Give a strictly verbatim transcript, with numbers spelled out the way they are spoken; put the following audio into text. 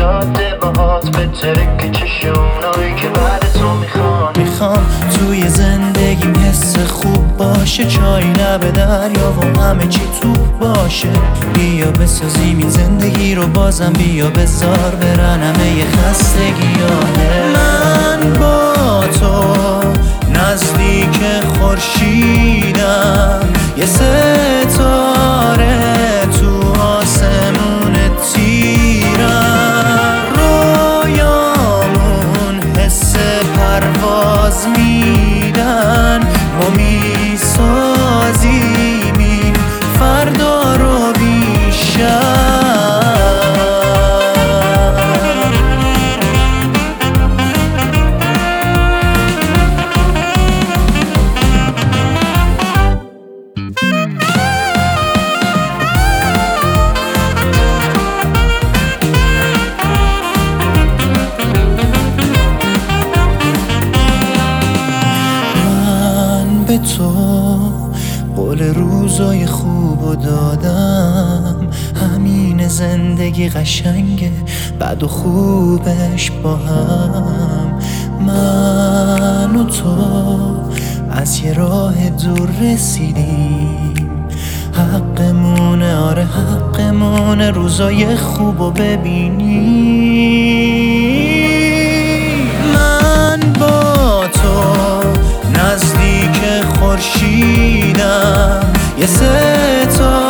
جاده باهات به ترک چشونایی که بعد تو میخوان. میخوام توی زندگیم حس خوب باشه، چای لب دریا و همه چی تو باشه. بیا بسازیم این زندگی رو بازم، بیا بذار برن همه خستگیانه. من با تو نزدیک خورشیدم، یه ستاره تو آسمون تیرم. رویامون حس پرواز میدن، ما میسازیم این فردا رو بیشتر. به تو قول روزای خوبو دادم، همین زندگی قشنگه بد و خوبش با هم. من و تو از یه راه دور رسیدیم، حقمونه، آره حقمونه روزای خوبو ببینیم. من با تو نزدیک خورشیدم، یه ستاره